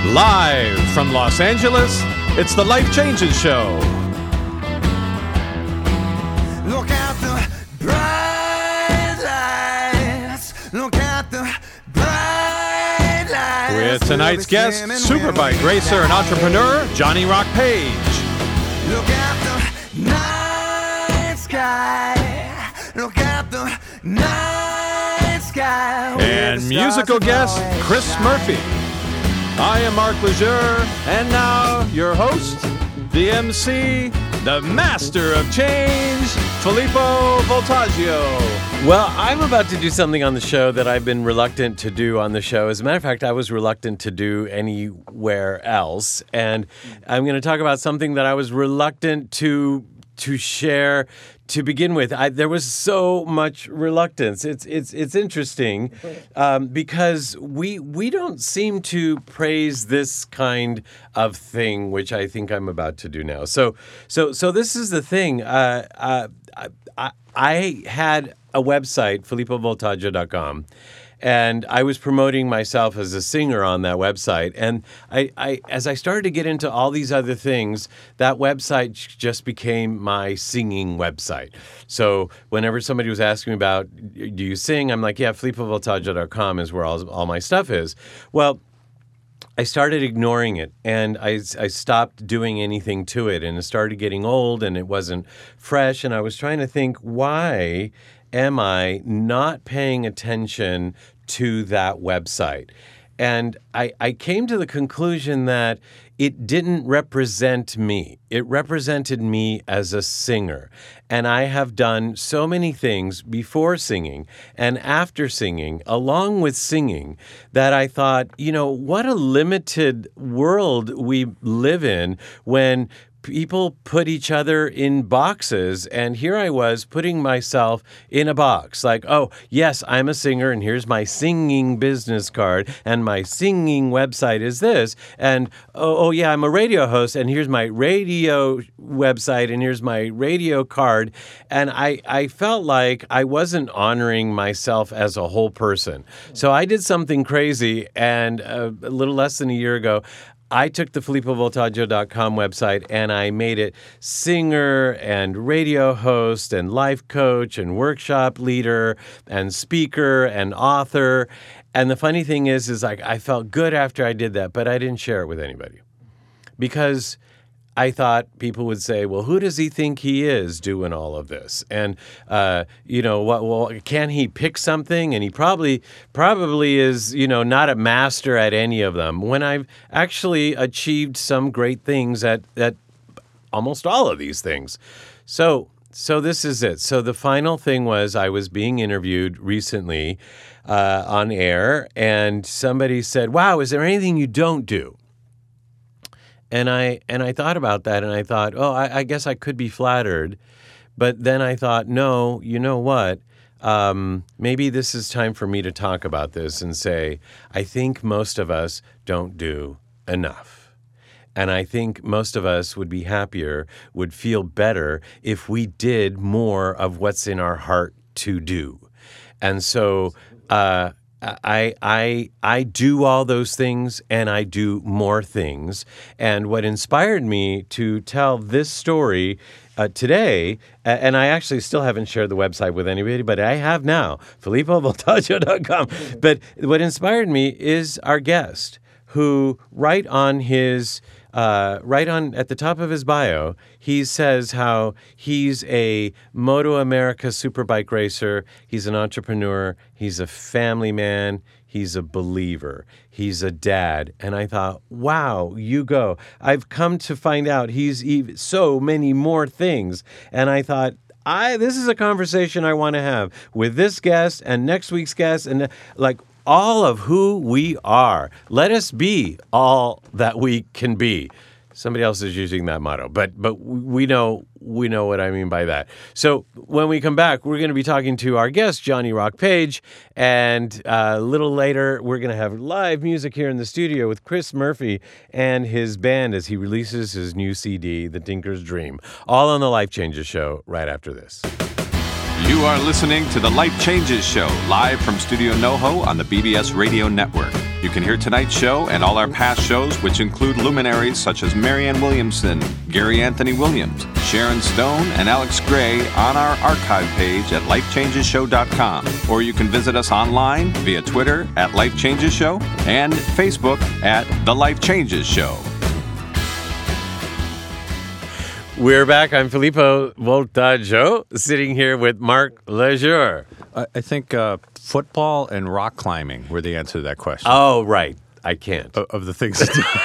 Live from Los Angeles, it's the Life Changes Show. Look at the bright lights. Look at the bright lights. With tonight's guest, Superbike racer and entrepreneur, Johnny Rock Page. Look at the night sky. Look at the night sky. And musical guest, Chris Murphy. I am Mark Lejeune, and now your host, the MC, the master of change, Filippo Voltaggio. Well, I'm about to do something on the show that I've been reluctant to do on the show. As a matter of fact, I was reluctant to do anywhere else. And I'm going to talk about something that I was reluctant to share to begin with. There was so much reluctance. It's interesting because we don't seem to praise this kind of thing, which I think I'm about to do now. So this is the thing. I had a website, filippovoltaggio.com. And I was promoting myself as a singer on that website. And I as I started to get into all these other things, that website just became my singing website. So whenever somebody was asking me about, do you sing? I'm like, yeah, filippovoltaggio.com is where all my stuff is. Well, I started ignoring it, and I stopped doing anything to it, and it started getting old, and it wasn't fresh, and I was trying to think, why am I not paying attention to that website? And I came to the conclusion that it didn't represent me. It represented me as a singer. And I have done so many things before singing and after singing, along with singing, that I thought, what a limited world we live in when people put each other in boxes, and here I was putting myself in a box. Like, oh, yes, I'm a singer, and here's my singing business card, and my singing website is this, and oh yeah, I'm a radio host, and here's my radio website, and here's my radio card, and I felt like I wasn't honoring myself as a whole person. So I did something crazy, and a little less than a year ago, I took the filippovoltaggio.com website and I made it singer and radio host and life coach and workshop leader and speaker and author. And the funny thing is I felt good after I did that, but I didn't share it with anybody because I thought people would say, well, who does he think he is doing all of this? And, can he pick something? And he probably is, not a master at any of them, when I've actually achieved some great things at almost all of these things. So this is it. So the final thing was I was being interviewed recently on air, and somebody said, wow, is there anything you don't do? And I thought about that, and I thought, oh, I guess I could be flattered. But then I thought, no, you know what? Maybe this is time for me to talk about this and say, I think most of us don't do enough. And I think most of us would be happier, would feel better if we did more of what's in our heart to do. And so I do all those things, and I do more things. And what inspired me to tell this story today, and I actually still haven't shared the website with anybody, but I have now, filippovoltaggio.com. But what inspired me is our guest, who right on at the top of his bio, he says how he's a Moto America Superbike racer, he's an entrepreneur, he's a family man, he's a believer, he's a dad. And I thought, wow, you go. I've come to find out he's so many more things. And I thought, this is a conversation I want to have with this guest and next week's guest, and all of who we are. Let us be all that we can be. Somebody else is using that motto, but we know what I mean by that. So when we come back, we're going to be talking to our guest, Johnny Rock Page, and a little later, we're going to have live music here in the studio with Chris Murphy and his band as he releases his new CD, The Tinker's Dream, all on the Life Changes Show right after this. You are listening to The Life Changes Show, live from Studio NoHo on the BBS Radio Network. You You can hear tonight's show and all our past shows, which include luminaries such as Marianne Williamson, Gary Anthony Williams, Sharon Stone, and Alex Gray on our archive page at lifechangeshow.com. Or you can visit us online via Twitter at Life Changes Show and Facebook at The Life Changes Show. We're back. I'm Filippo Voltaggio, sitting here with Mark Lejeune. I think football and rock climbing were the answer to that question. Oh, right. I can't. Of the things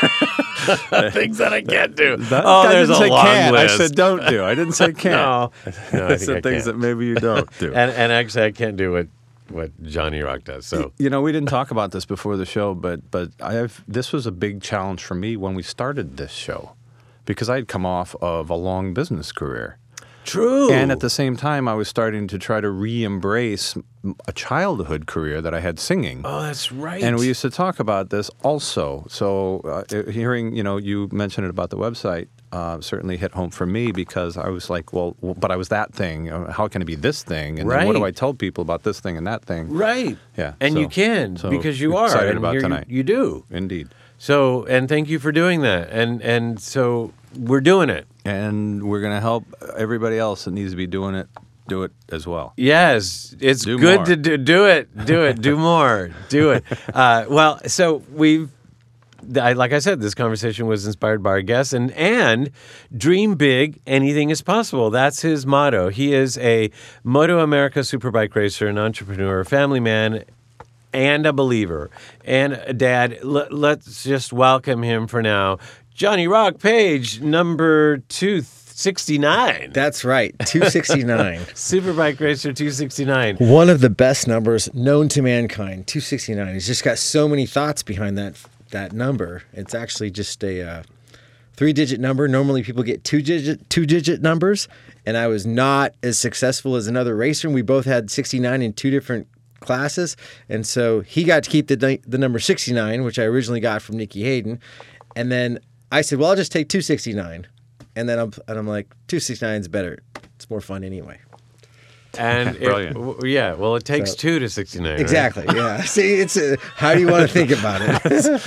Things that I can't do. I there's didn't a say long can't. list. I said don't do. I didn't say can't. No, I I think said I things can't. that maybe you don't do. And actually, I can't do what Johnny Rock does. So You know, we didn't talk about this before the show, but this was a big challenge for me when we started this show, because I had come off of a long business career. true. And at the same time, I was starting to try to re-embrace a childhood career that I had singing. Oh, that's right. And we used to talk about this also. So hearing, you mentioned it about the website certainly hit home for me, because I was like, well, but I was that thing. How can it be this thing? And then what do Right. I tell people about this thing and that thing? Right. Yeah. And so- you can, so because you are. excited and about here tonight. You do. Indeed. So, and thank you for doing that. And so we're doing it. And we're going to help everybody else that needs to be doing it do it as well. Yes, it's Do good more. to do it. Do it. Do more. Do it. Well, so like I said, this conversation was inspired by our guest, and dream big, anything is possible. That's his motto. He is a Moto America Superbike racer, an entrepreneur, a family man, and a believer, and a dad. Let's just welcome him for now. Johnny Rock Page, number 269. That's right, 269. Superbike racer 269. One of the best numbers known to mankind, 269. He's just got so many thoughts behind that number. It's actually just a 3-digit number. Normally people get two-digit numbers, and I was not as successful as another racer. And we both had 69 in two different classes, and so he got to keep the number 69, which I originally got from Nikki Hayden, and then I said, well, I'll just take 269. And then I'm like, 269 is better. It's more fun anyway. And Brilliant. It takes 2 to 69. right? Exactly. Yeah. See, it's how do you want to think about it?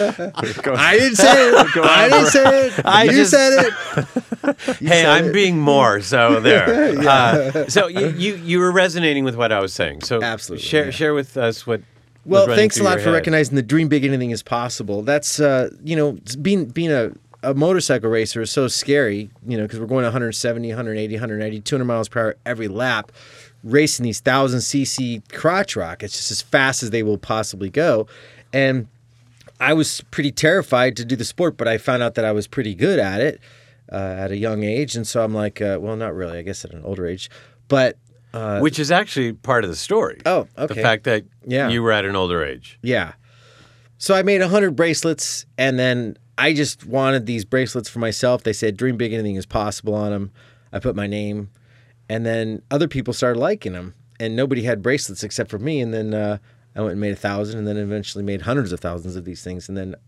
I didn't say it. I didn't say it. You said it. Hey, I'm being more, so there. So you were resonating with what I was saying. So Absolutely, share with us what. Well, was running thanks a through lot your for head. recognizing the dream big, anything is possible. That's being a motorcycle racer is so scary, because we're going 170, 180, 190, 200 miles per hour every lap, racing these 1,000cc crotch rockets just as fast as they will possibly go. And I was pretty terrified to do the sport, but I found out that I was pretty good at it at a young age. And so I'm like, well, not really, I guess at an older age. But Which is actually part of the story. Oh, The okay. fact that Yeah. you were at an older age. yeah. So I made 100 bracelets, and then I just wanted these bracelets for myself. They said, dream big, anything is possible on them. I put my name, and then other people started liking them, and nobody had bracelets except for me. And then I went and made 1,000, and then eventually made hundreds of thousands of these things. And then,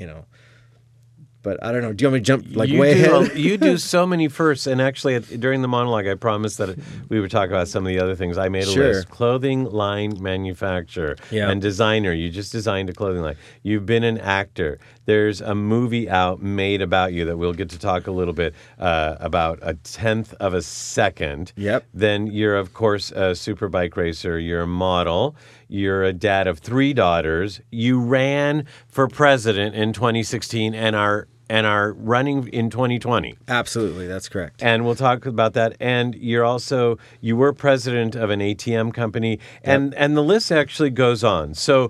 but I don't know. Do you want me to jump way ahead? You do so many firsts, and actually during the monologue, I promised that we would talk about some of the other things. I made a Sure. list: clothing line manufacturer Yeah. and designer. You just designed a clothing line. You've been an actor. There's a movie out made about you that we'll get to talk a little bit about a tenth of a second. Yep. Then you're of course a superbike racer. You're a model. You're a dad of 3 daughters. You ran for president in 2016 and are running in 2020. Absolutely, that's correct. And we'll talk about that. And you were president of an ATM company, and the list actually goes on. So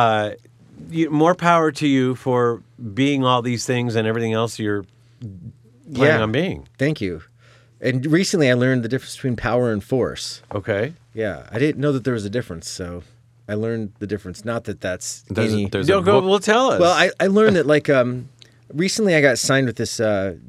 more power to you for being all these things and everything else you're planning on being. Thank you. And recently I learned the difference between power and force. Okay. Yeah, I didn't know that there was a difference, so I learned the difference. Not that that's any... There's No, a go. book- Well, tell us. Well, I learned that recently I got signed with this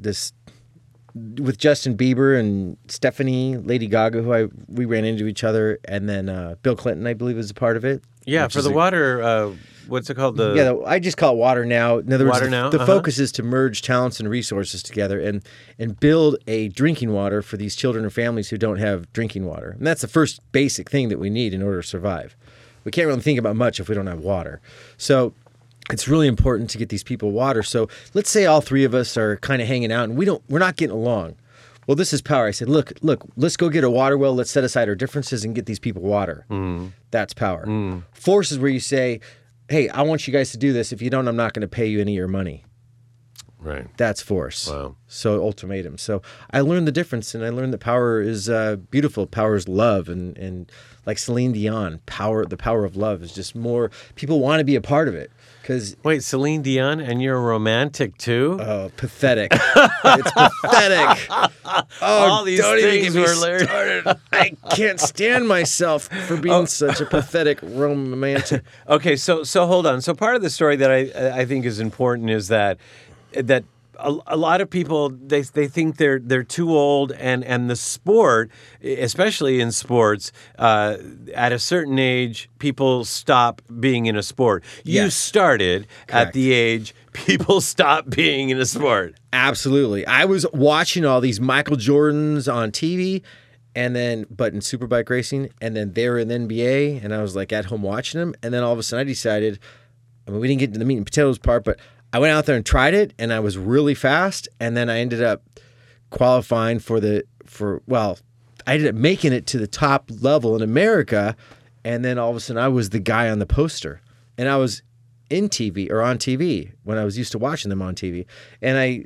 with Justin Bieber and Stephanie, Lady Gaga, who we ran into each other, and then Bill Clinton, I believe, is a part of it. yeah, which for is the a- water. What's it called? I just call it Water Now. In other words, Water Now, the uh-huh. focus is to merge talents and resources together and build a drinking water for these children and families who don't have drinking water. And that's the first basic thing that we need in order to survive. We can't really think about much if we don't have water. So it's really important to get these people water. So let's say all three of us are kind of hanging out and we're not getting along. Well, this is power. I said, look, let's go get a water well. Let's set aside our differences and get these people water. That's power. Force is where you say, hey, I want you guys to do this. If you don't, I'm not going to pay you any of your money. Right. That's force. Wow. So ultimatum. So I learned the difference, and I learned that power is beautiful. Power is love, and like Celine Dion, the power of love is just more. People want to be a part of it because. Wait, Celine Dion, and you're a romantic too? Oh, pathetic! It's pathetic. Oh, all these don't even things get me were learned. started. I can't stand myself for being such a pathetic romantic. Okay, so hold on. So part of the story that I think is important is that a lot of people they think they're too old, and the sport, especially in sports, at a certain age people stop being in a sport. You Yes. started Correct. at the age people stop being in a sport. Absolutely. I was watching all these Michael Jordans on TV but in superbike racing, and then they were in the NBA, and I was like at home watching them, and then all of a sudden I decided, we didn't get to the meat and potatoes part, but I went out there and tried it, and I was really fast, and then I ended up qualifying I ended up making it to the top level in America, and then all of a sudden I was the guy on the poster, and I was on TV when I was used to watching them on TV, and I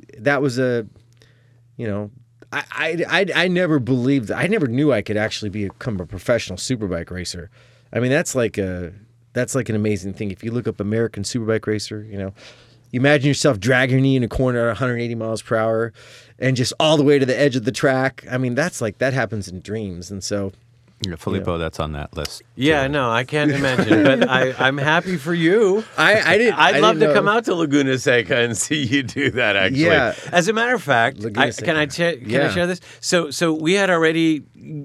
never believed, I never knew I could actually become a professional superbike racer. I mean, that's like an amazing thing. If you look up American Superbike Racer, you imagine yourself dragging your knee in a corner at 180 miles per hour and just all the way to the edge of the track. I mean, that happens in dreams. And so, Filippo, that's on that list. Yeah, no, I can't imagine, but I'm happy for you. I'd love to come out to Laguna Seca and see you do that. Actually, Yeah. As a matter of fact, Laguna Seca. can I share this? So we had already,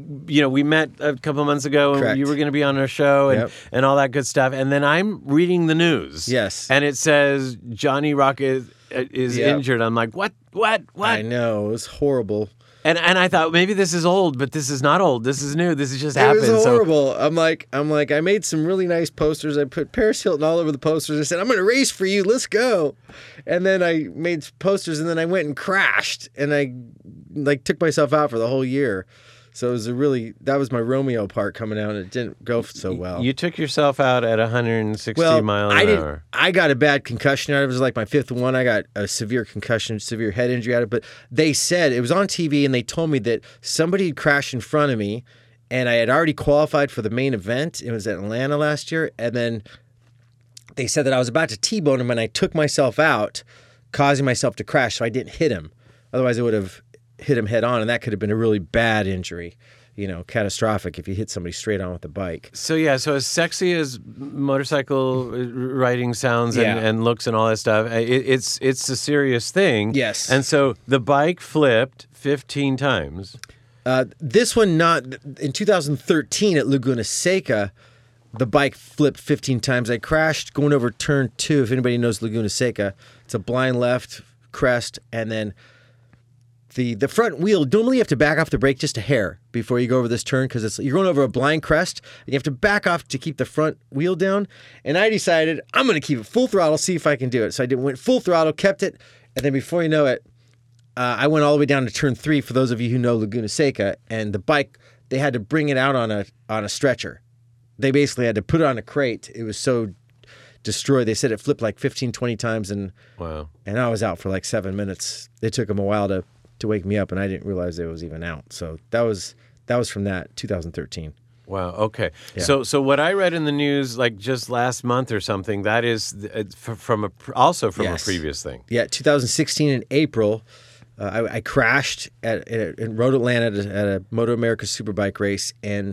we met a couple months ago, and Correct. you were going to be on our show and, Yep. and all that good stuff. And then I'm reading the news. Yes. and it says Johnny Rock is Yep. injured. I'm like, what? I know, it was horrible. And I thought maybe this is old, but this is not old. This is new. This has just happened. It was So horrible. I'm like, I made some really nice posters. I put Paris Hilton all over the posters. I said, I'm going to race for you. Let's go. And then I made posters, and then I went and crashed, and I took myself out for the whole year. So it was that was my Romeo part coming out, and it didn't go so well. You took yourself out at 160 miles an hour. I got a bad concussion out of it. It was like my fifth one. I got a severe concussion, severe head injury out of it. But they said, it was on TV, and they told me that somebody had crashed in front of me, and I had already qualified for the main event. It was at Atlanta last year. And then they said that I was about to T-bone him, and I took myself out, causing myself to crash, so I didn't hit him. Otherwise, I would have hit him head on, and that could have been a really bad injury, catastrophic if you hit somebody straight on with a bike. So as sexy as motorcycle riding sounds Yeah. and looks and all that stuff, it's a serious thing. Yes. And so the bike flipped 15 times. This one, not in 2013 at Laguna Seca, the bike flipped 15 times. I crashed going over turn 2. If anybody knows Laguna Seca, it's a blind left crest, and then the front wheel, normally you have to back off the brake just a hair before you go over this turn, because you're going over a blind crest, and you have to back off to keep the front wheel down. And I decided I'm going to keep it full throttle, see if I can do it. So I went full throttle, kept it, and then before you know it, I went all the way down to turn 3, for those of you who know Laguna Seca, and the bike, they had to bring it out on a stretcher. They basically had to put it on a crate. It was so destroyed. They said it flipped like 15, 20 times, and Wow. I was out for like 7 minutes. It took them a while to wake me up, and I didn't realize it was even out. So that was from that 2013. Wow. Okay. Yeah. So what I read in the news, like just last month or something, that is from a Yes. previous thing. Yeah, 2016 in April, I crashed in Road Atlanta at a Moto America Superbike race, and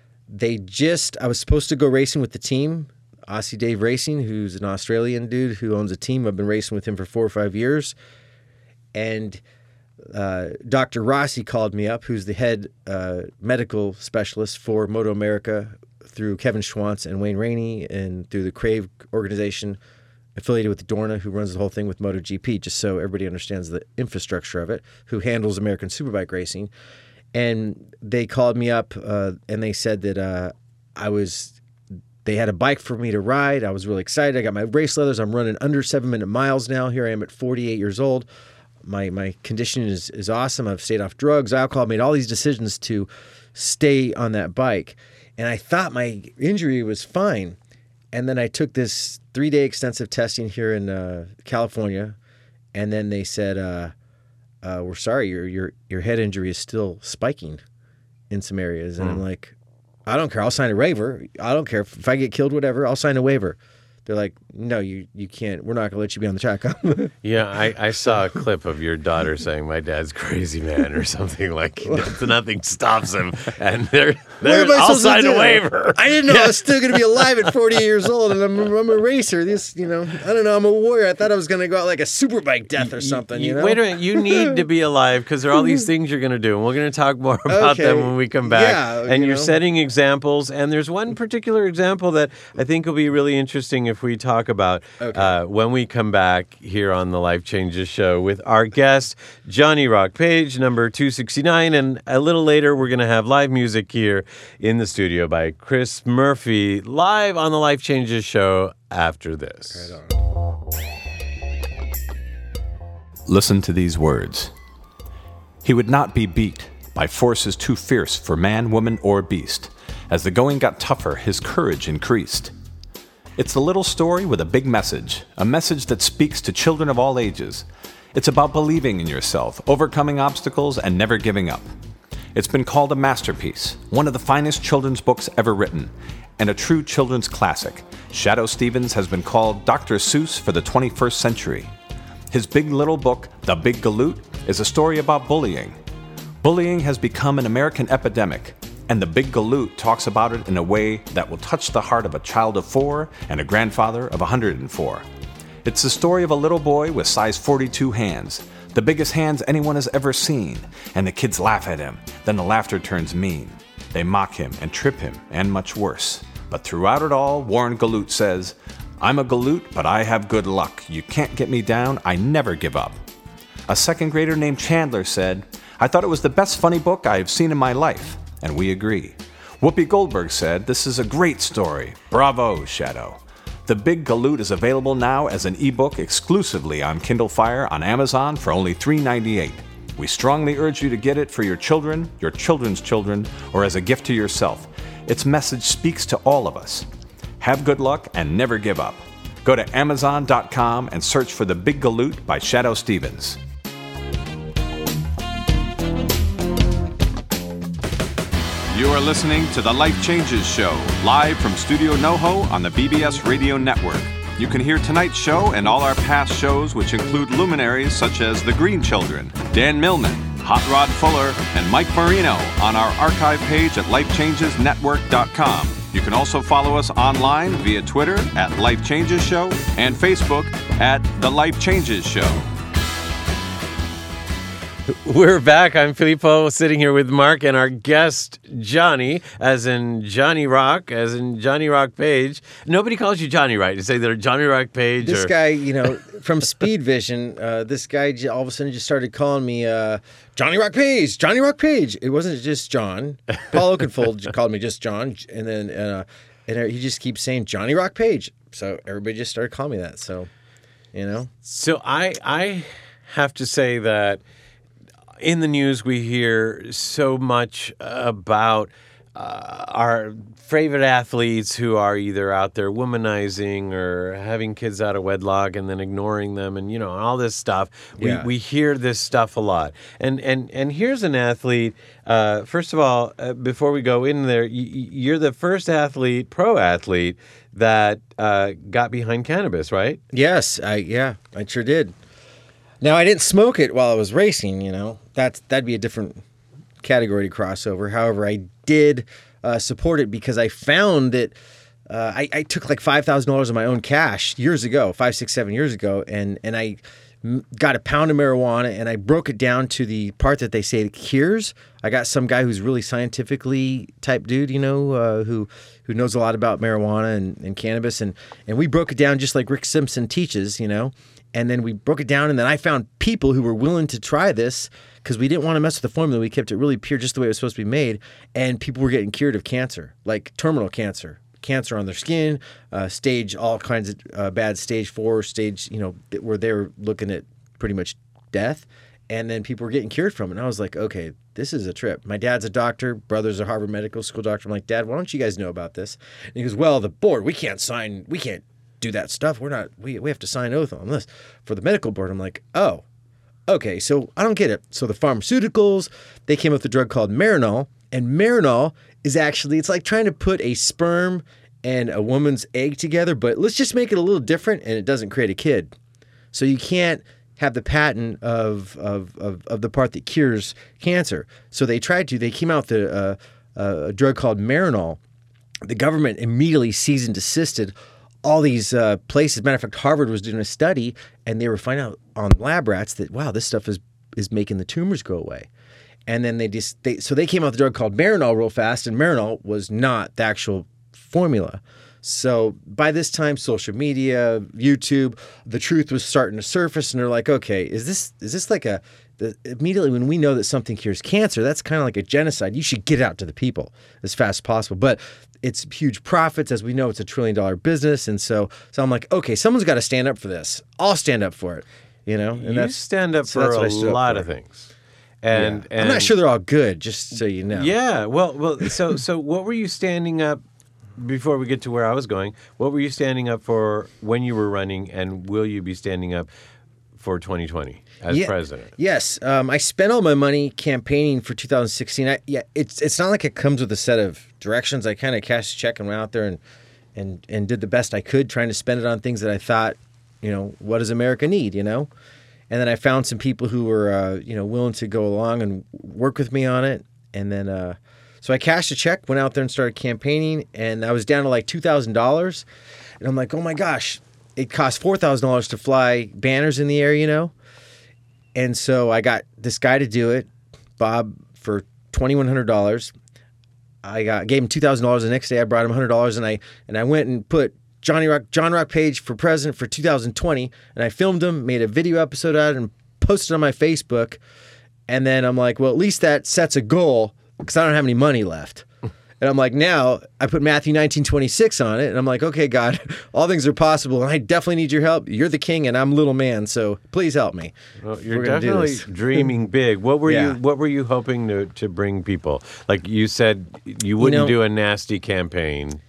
I was supposed to go racing with the team, Aussie Dave Racing, who's an Australian dude who owns a team. I've been racing with him for 4 or 5 years, and Dr. Rossi called me up, who's the head medical specialist for Moto America through Kevin Schwantz and Wayne Rainey, and through the Crave organization affiliated with Dorna, who runs the whole thing with MotoGP, just so everybody understands the infrastructure of it, who handles American Superbike racing. And they called me up and they said that they had a bike for me to ride. I was really excited. I got my race leathers. I'm running under 7-minute miles now. Here I am at 48 years old. My condition is awesome. I've stayed off drugs, alcohol, made all these decisions to stay on that bike. And I thought my injury was fine. And then I took this 3-day extensive testing here in California. And then they said, we're sorry, your head injury is still spiking in some areas. And I'm like, I don't care. I'll sign a waiver. I don't care. If I get killed, whatever, I'll sign a waiver. They're like, no, you can't. We're not going to let you be on the track. Yeah, I saw a clip of your daughter saying, my dad's crazy, man, or something like nothing stops him. And I'll sign a waiver. I didn't know I was still going to be alive at 48 years old, and I'm a racer. I don't know, I'm a warrior. I thought I was going to go out like a superbike death or something, you know? Wait a minute, you need to be alive because there are all these things you're going to do, and we're going to talk more about them when we come back. Yeah, and you're setting examples, and there's one particular example that I think will be really interesting if we talk about when we come back here on the Life Changes Show with our guest, Johnny Rock Page, number 269. And a little later, we're going to have live music here in the studio by Chris Murphy, live on the Life Changes Show after this. Right on. Listen to these words. He would not be beat by forces too fierce for man, woman, or beast. As the going got tougher, his courage increased. It's a little story with a big message, a message that speaks to children of all ages. It's about believing in yourself, overcoming obstacles, and never giving up. It's been called a masterpiece, one of the finest children's books ever written, and a true children's classic. Shadoe Stevens has been called Dr. Seuss for the 21st century. His big little book, The Big Galoot, is a story about bullying. Bullying has become an American epidemic, and The Big Galoot talks about it in a way that will touch the heart of a child of 4 and a grandfather of 104. It's the story of a little boy with size 42 hands, the biggest hands anyone has ever seen, and the kids laugh at him. Then the laughter turns mean. They mock him and trip him, and much worse. But throughout it all, Warren Galoot says, I'm a Galoot, but I have good luck. You can't get me down. I never give up. A second grader named Chandler said, I thought it was the best funny book I have seen in my life. And we agree. Whoopi Goldberg said, this is a great story. Bravo, Shadoe. The Big Galoot is available now as an ebook exclusively on Kindle Fire on Amazon for only $3.98. We strongly urge you to get it for your children, your children's children, or as a gift to yourself. Its message speaks to all of us. Have good luck and never give up. Go to Amazon.com and search for The Big Galoot by Shadoe Stevens. You are listening to The Life Changes Show, live from Studio NoHo on the BBS Radio Network. You can hear tonight's show and all our past shows, which include luminaries such as The Green Children, Dan Millman, Hot Rod Fuller, and Mike Marino on our archive page at lifechangesnetwork.com. You can also follow us online via Twitter at Life Changes Show and Facebook at The Life Changes Show. We're back. I'm Filippo, sitting here with Mark and our guest, Johnny, as in Johnny Rock, as in Johnny Rock Page. Nobody calls you Johnny, right? You say they're Johnny Rock Page. This guy, from Speed Vision, this guy all of a sudden just started calling me Johnny Rock Page, Johnny Rock Page. It wasn't just John. Paul Oakenfold called me just John, and then he just keeps saying Johnny Rock Page. So everybody just started calling me that. So, So I have to say that in the news, we hear so much about our favorite athletes who are either out there womanizing or having kids out of wedlock and then ignoring them and, all this stuff. We hear this stuff a lot. And here's an athlete. First of all, before we go in there, you're the first pro athlete that got behind cannabis, right? Yes, I sure did. Now, I didn't smoke it while I was racing, that'd be a different category to cross over. However, I did support it because I found that I took like $5,000 of my own cash years ago, 5, 6, 7 years ago, and I got a pound of marijuana and I broke it down to the part that they say it cures. I got some guy who's really scientifically type dude, who knows a lot about marijuana and cannabis, and we broke it down just like Rick Simpson teaches, And then we broke it down, and then I found people who were willing to try this because we didn't want to mess with the formula. We kept it really pure, just the way it was supposed to be made, and people were getting cured of cancer, like terminal cancer. cancer on their skin, stage all kinds of bad stage 4, stage, where they were looking at pretty much death. And then people were getting cured from it. And I was like, okay, this is a trip. My dad's a doctor. Brother's a Harvard Medical School doctor. I'm like, Dad, why don't you guys know about this? And he goes, well, the board, we can't do that stuff. We have to sign oath on this for the medical board. I'm like, oh, okay. So I don't get it. So the pharmaceuticals, they came up with a drug called Marinol. And Marinol is actually, it's like trying to put a sperm and a woman's egg together, but let's just make it a little different and it doesn't create a kid. So you can't have the patent of the part that cures cancer. So they came out with a drug called Marinol. The government immediately ceased and desisted all these places. Matter of fact, Harvard was doing a study, and they were finding out on lab rats that, wow, this stuff is making the tumors go away. And then they came out with a drug called Marinol real fast, and Marinol was not the actual formula. So by this time, social media, YouTube, the truth was starting to surface, and they're like, okay, is this like immediately when we know that something cures cancer, that's kind of like a genocide. You should get it out to the people as fast as possible. But it's huge profits. As we know, it's $1 trillion business. And so I'm like, okay, someone's got to stand up for this. I'll stand up for it, And you stand up for a lot of things. And I'm not sure they're all good, just so you know. Yeah. Well, so what were you standing up before we get to where I was going? What were you standing up for when you were running, and will you be standing up for 2020 as president? Yes. I spent all my money campaigning for 2016. It's not like it comes with a set of directions. I kind of cashed a check and went out there and did the best I could, trying to spend it on things that I thought, what does America need, And then I found some people who were, willing to go along and work with me on it. And then, so I cashed a check, went out there and started campaigning, and I was down to like $2,000. And I'm like, oh my gosh, it cost $4,000 to fly banners in the air, And so I got this guy to do it, Bob, for $2,100. Gave him $2,000. The next day I brought him $100, and I went and put John Rock Page for president for 2020, and I filmed him, made a video episode out of it, and posted it on my Facebook. And then I'm like, well, at least that sets a goal, because I don't have any money left. And I'm like, now I put Matthew 19:26 on it, and I'm like, okay, God, all things are possible, and I definitely need your help. You're the king, and I'm little man, so please help me. Well, you're definitely dreaming big. What were you hoping to bring people? Like you said, you wouldn't do a nasty campaign.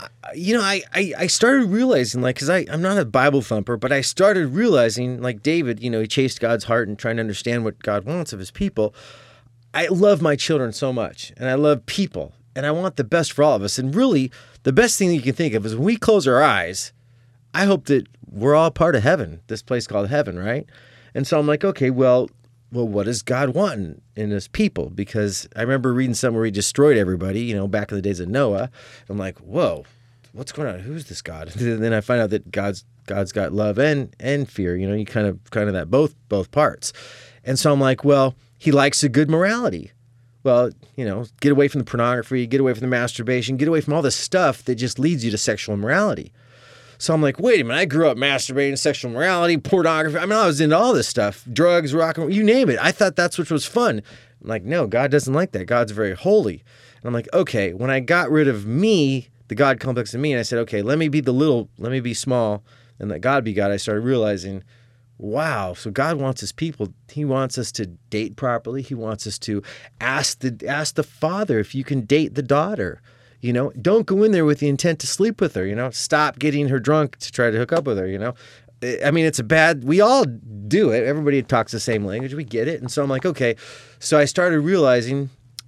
I started realizing, because I'm not a Bible thumper, but I started realizing, like David, he chased God's heart and trying to understand what God wants of his people. I love my children so much, and I love people, and I want the best for all of us. And really, the best thing you can think of is when we close our eyes, I hope that we're all part of heaven, this place called heaven, right? And so I'm like, okay, well, what does God want in his people? Because I remember reading something where he destroyed everybody, back in the days of Noah. I'm like, whoa, what's going on? Who's this God? And then I find out that God's got love and fear. You kind of that both parts. And so I'm like, well, he likes a good morality. Well, get away from the pornography, get away from the masturbation, get away from all the stuff that just leads you to sexual immorality. So I'm like, wait a minute, I grew up masturbating, sexual morality, pornography. I mean, I was into all this stuff, drugs, rock and roll, you name it. I thought that's what was fun. I'm like, no, God doesn't like that. God's very holy. And I'm like, okay, when I got rid of me, the God complex in me, and I said, okay, let me be small, and let God be God, I started realizing, wow, so God wants his people. He wants us to date properly. He wants us to ask the father if you can date the daughter. Don't go in there with the intent to sleep with her. Stop getting her drunk to try to hook up with her. I mean, we all do it. Everybody talks the same language. We get it. And so I'm like, okay. So I started realizing,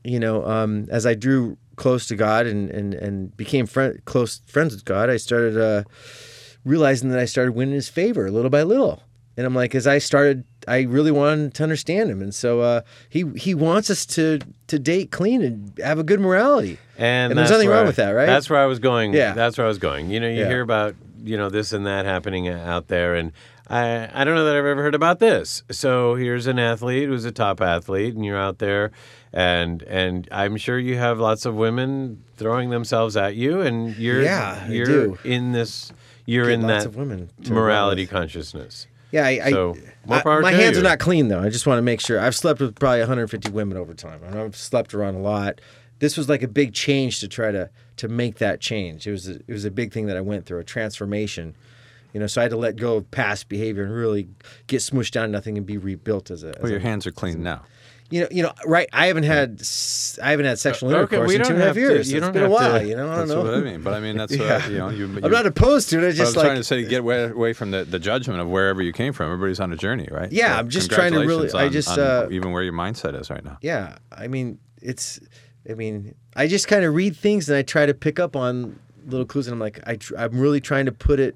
as I drew close to God and became close friends with God, I started realizing that I started winning his favor little by little. And I'm like, I really wanted to understand him. And so he wants us to date clean and have a good morality. And there's nothing wrong with that, right? That's where I was going. Yeah. That's where I was going. You hear about, this and that happening out there. And I don't know that I've ever heard about this. So here's an athlete who's a top athlete, and you're out there, and I'm sure you have lots of women throwing themselves at you, and you're in this, you're in that of women morality consciousness. Yeah, my hands are not clean, though. I just want to make sure. I've slept with probably 150 women over time. I've slept around a lot. this was like a big change to try to make that change. It was a big thing that I went through, a transformation. So I had to let go of past behavior and really get smushed down to nothing and be rebuilt as a. Well, your hands are clean now. Right? I haven't had sexual intercourse we in don't 2.5 have to- years. you It's don't been a have while. to- I don't That's know. what I mean. But I mean, that's I'm not opposed to it. I But I just was trying to say, get away from the judgment of wherever you came from. Everybody's on a journey, right? Yeah, So I'm just trying to really- congratulations on even where your mindset is right now. Yeah, I just kind of read things and I try to pick up on little clues, and I'm like, I'm really trying to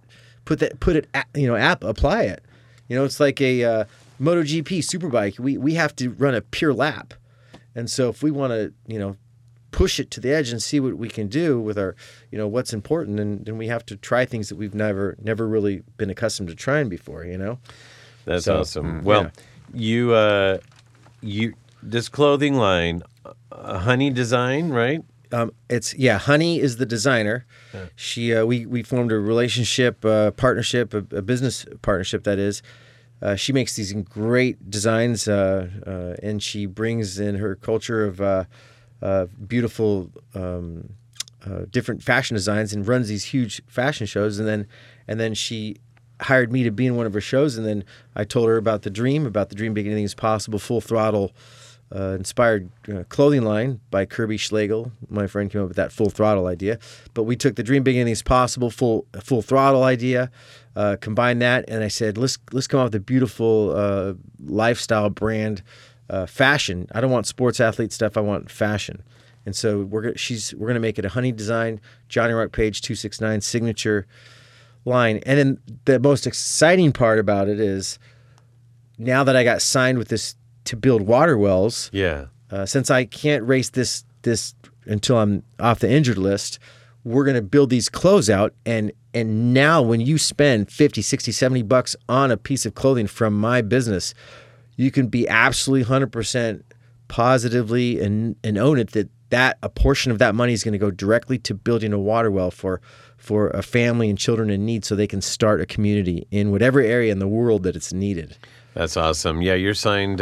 apply it. It's like a MotoGP superbike. We have to run a pure lap, and so if we want to, push it to the edge and see what we can do with our, what's important, then we have to try things that we've never really been accustomed to trying before. That's awesome. Well, you this clothing line, Honey Design, right? Honey is the designer. Yeah. She we formed a relationship, partnership, a business partnership, that is. She makes these great designs, and she brings in her culture of beautiful different fashion designs and runs these huge fashion shows. And then she hired me to be in one of her shows, and then I told her about the dream Big Anything Is Possible, Full Throttle inspired clothing line by Kirby Schlegel. My friend came up with that Full Throttle idea. But we took the Dream Big Anything Is Possible Full Throttle idea, combined that, and I said, let's come up with a beautiful lifestyle brand, fashion. I don't want sports athlete stuff. I want fashion. And so we're gonna make it a Honey Design, Johnny Rock Page 269 signature line. And then the most exciting part about it is, now that I got signed with this to build water wells. Yeah. Since I can't race this until I'm off the injured list, we're going to build these clothes out. And now when you spend $50, $60, $70 on a piece of clothing from my business, you can be absolutely 100% positively and own it that a portion of that money is going to go directly to building a water well for a family and children in need, so they can start a community in whatever area in the world that it's needed. That's awesome. Yeah, you're signed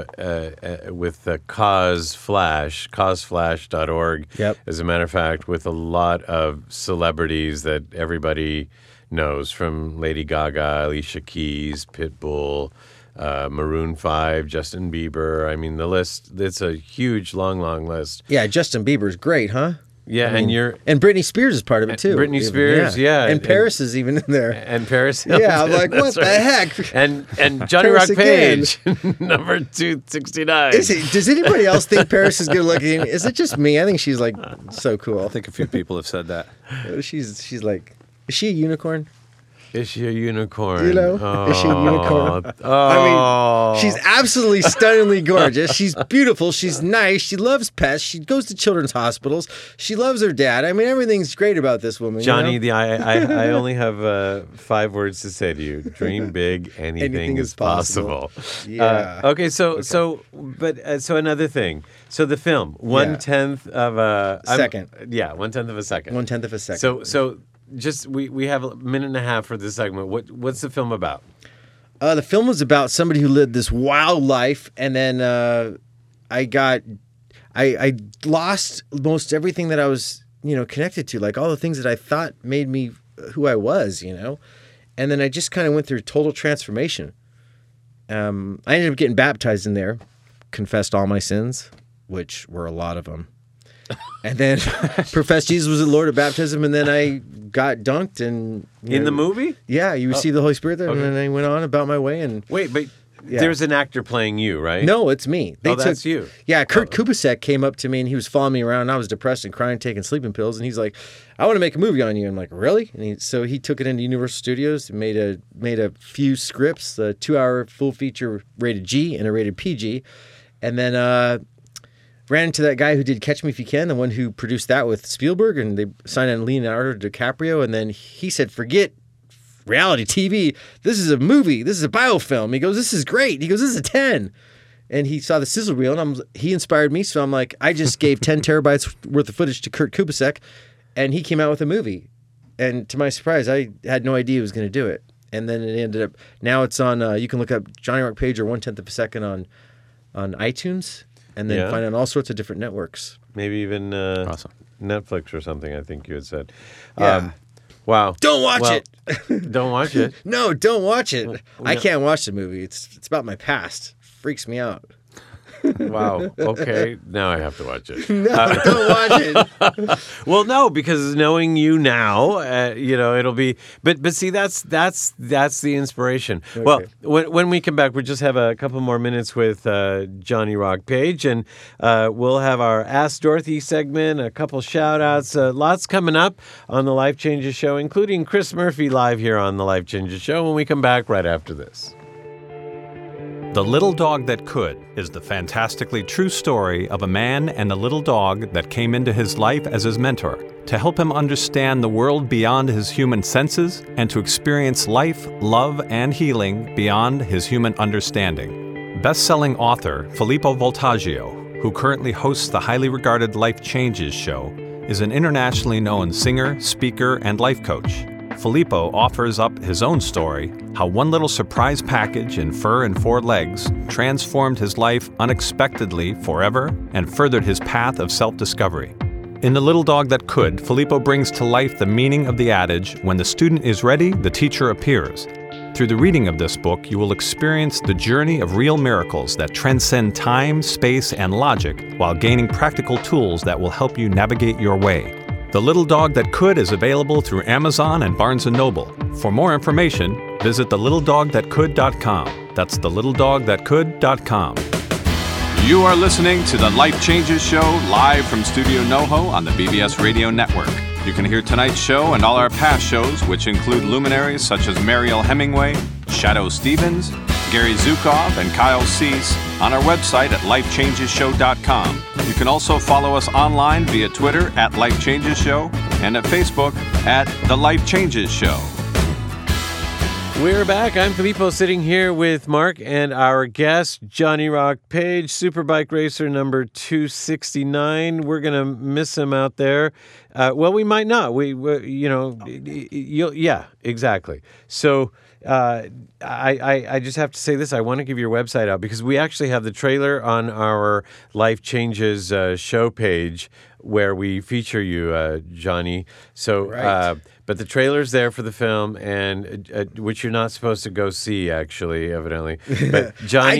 with the causeflash.org. Yep. As a matter of fact, with a lot of celebrities that everybody knows, from Lady Gaga, Alicia Keys, Pitbull, Maroon 5, Justin Bieber. I mean, the list, it's a huge, long list. Yeah, Justin Bieber's great, huh? Yeah, and Britney Spears is part of it too. Britney Spears, yeah. And Paris is even in there. And Paris. Yeah, I'm like, what the heck? And Johnny Rock Page, number 269. Does anybody else think Paris is good looking? Is it just me? I think she's like so cool. I think a few people have said that. She's like, is she a unicorn? Is she a unicorn? Is she a unicorn? I mean, she's absolutely stunningly gorgeous. She's beautiful. She's nice. She loves pets. She goes to children's hospitals. She loves her dad. I mean, everything's great about this woman. Johnny, I only have 5 words to say to you. Dream big. Anything is possible. Yeah. Okay. So another thing. So the film, 1/10 of a second. 1/10 of a second. 1/10 of a second. So. Just we have a minute and a half for this segment. What's the film about? The film was about somebody who lived this wild life, and then I lost most everything that I was connected to, like all the things that I thought made me who I was, and then I just kind of went through total transformation. I ended up getting baptized in there, confessed all my sins, which were a lot of them. And then professed Jesus was the Lord of baptism, and then I got dunked. And in the movie, yeah, you received the Holy Spirit there, okay. And then I went on about my way. And wait, but there's an actor playing you, right? No, it's me. That's you. Yeah, Kurt Kubasek came up to me and he was following me around. And I was depressed and crying, taking sleeping pills, and he's like, "I want to make a movie on you." I'm like, "Really?" And so he took it into Universal Studios, made a few scripts, a 2-hour full feature rated G and a rated PG, and then. Ran into that guy who did Catch Me If You Can, the one who produced that with Spielberg, and they signed on Leonardo DiCaprio, and then he said, "Forget reality TV. This is a movie. This is a biofilm." He goes, "This is great." He goes, "This is a 10." And he saw the sizzle reel, and he inspired me, so I'm like, I just gave 10 terabytes worth of footage to Kurt Kubasek, and he came out with a movie. And to my surprise, I had no idea he was going to do it. And then it ended up, now it's on, you can look up Johnny Rock Page or 1/10 of a second on iTunes. and then Yeah. find it on all sorts of different networks. Maybe even Awesome. Netflix or something, I think you had said. Yeah. Wow. Don't watch Well, it. Don't watch it. No, don't watch it. I yeah. can't watch the movie. It's about my past. Freaks me out. Wow. Okay. Now I have to watch it. No, don't watch it. Well, no, because knowing you now, it'll be. But see, that's the inspiration. Well, when we come back, we just have a couple more minutes with Johnny Rock Page, and we'll have our Ask Dorothy segment, a couple shout outs, lots coming up on the Life Changes Show, including Chris Murphy live here on the Life Changes Show when we come back right after this. The Little Dog That Could is the fantastically true story of a man and a little dog that came into his life as his mentor to help him understand the world beyond his human senses and to experience life, love, and healing beyond his human understanding. Best-selling author Filippo Voltaggio, who currently hosts the highly regarded Life Changes Show, is an internationally known singer, speaker, and life coach. Filippo offers up his own story, how one little surprise package in fur and 4 legs transformed his life unexpectedly forever and furthered his path of self-discovery. In The Little Dog That Could, Filippo brings to life the meaning of the adage, when the student is ready, the teacher appears. Through the reading of this book, you will experience the journey of real miracles that transcend time, space, and logic while gaining practical tools that will help you navigate your way. The Little Dog That Could is available through Amazon and Barnes & Noble. For more information, visit thelittledogthatcould.com. That's thelittledogthatcould.com. You are listening to the Life Changes Show live from Studio NoHo on the BBS Radio Network. You can hear tonight's show and all our past shows, which include luminaries such as Mariel Hemingway, Shadow Stevens, Gary Zukov, and Kyle Cease on our website at lifechangeshow.com. You can also follow us online via Twitter at Life Changes Show and at Facebook at The Life Changes Show. We're back. I'm Filippo sitting here with Mark and our guest, Johnny Rock Page, Superbike Racer number 269. We're going to miss him out there. Well, we might not. Yeah, exactly. So I just have to say this. I want to give your website out because we actually have the trailer on our Life Changes show page where we feature you, Johnny. So, Right. but the trailer's there for the film, and which you're not supposed to go see, actually, evidently. But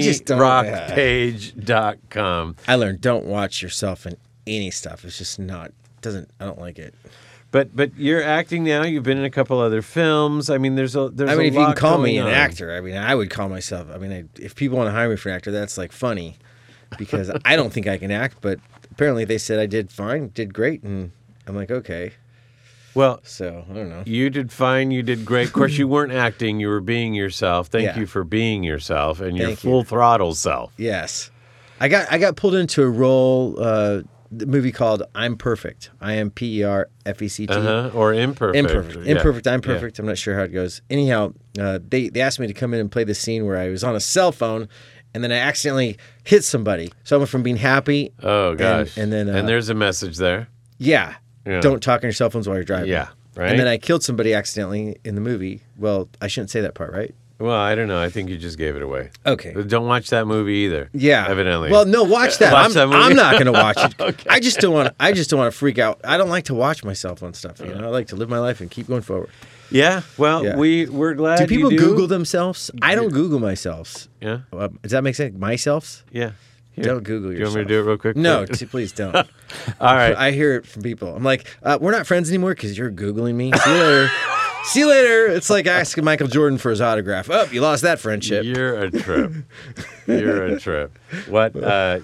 JohnnyRockPage.com. I learned don't watch yourself in any stuff. It's just not. I don't like it. But you're acting now. You've been in a couple other films. I mean, there's a if you can call me an actor, I mean, I would call myself. I mean, if people want to hire me for an actor, that's like funny, because I don't think I can act. But apparently, they said I did fine, did great, and I'm like, okay. Well, So I don't know. you did fine. You did great. Of course, you weren't acting. You were being yourself. Thank Yeah. you for being yourself and your Thank you. full throttle self. Yes, I got pulled into a role. The movie called I'm Perfect. IMPERFECT. Or imperfect. Imperfect. Yeah. Imperfect. I'm Yeah. perfect. I'm not sure how it goes. Anyhow, they asked me to come in and play the scene where I was on a cell phone, and then I accidentally hit somebody. So I went from being happy. Oh gosh. And then there's a message there. yeah, Yeah. don't talk on your cell phones while you're driving. Yeah. Right. And then I killed somebody accidentally in the movie. Well, I shouldn't say that part, right? Well, I don't know. I think you just gave it away. Okay. Don't watch that movie either. Yeah. Evidently. Well, no, watch that. Watch that movie. I'm not going to watch it. Okay. I just don't want to freak out. I don't like to watch myself on stuff. You know, I like to live my life and keep going forward. Yeah. Well, Yeah. we're glad. Do people you do. Google themselves? I don't Google myself. Yeah. Does that make sense? Myself? Yeah. Here. Don't Google Do you want me to yourself. do it real quick? No, please don't. All right. I hear it from people. I'm like, we're not friends anymore because you're Googling me. See you later. See you later. It's like asking Michael Jordan for his autograph. Oh, you lost that friendship. You're a trip. You're a trip. What?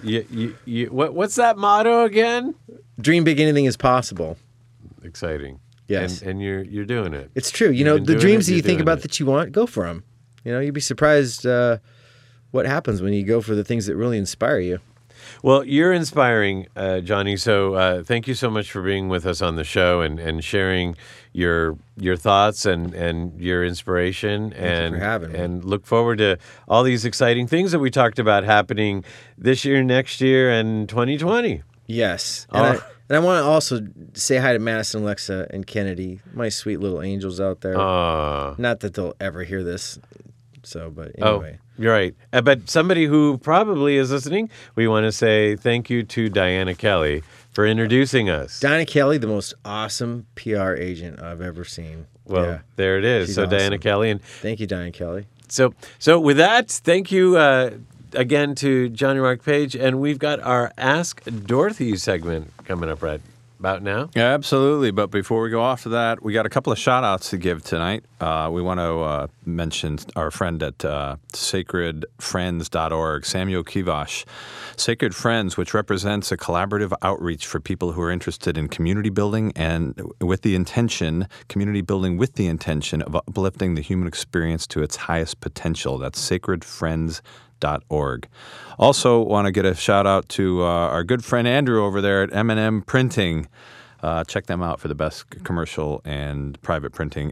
What's that motto again? Dream big, anything is possible. Exciting. Yes. And you're doing it. It's true. You You've know, been the doing dreams it, that you you're think doing about it. that you want, go for them. You know, you'd be surprised what happens when you go for the things that really inspire you. Well, you're inspiring, Johnny. So thank you so much for being with us on the show and sharing your thoughts and your inspiration. Thank you for having me. And look forward to all these exciting things that we talked about happening this year, next year, and 2020. Yes. Oh. And I want to also say hi to Madison, Alexa, and Kennedy, my sweet little angels out there. Not that they'll ever hear this. So, but anyway. You're right. But somebody who probably is listening, we want to say thank you to Diana Kelly for introducing us. Diana Kelly, the most awesome PR agent I've ever seen. Well, Yeah. there it is. She's So Diana awesome. Kelly. And Thank you, Diana Kelly. so with that, thank you again to Johnny Mark Page. And we've got our Ask Dorothy segment coming up right about now. Yeah, absolutely. But before we go off to that, we got a couple of shout-outs to give tonight. We want to mention our friend at sacredfriends.org, Samuel Kivash. Sacred Friends, which represents a collaborative outreach for people who are interested in community building and community building with the intention of uplifting the human experience to its highest potential. That's sacredfriends.org. Also want to get a shout out to our good friend Andrew over there at M&M Printing. Check them out for the best commercial and private printing.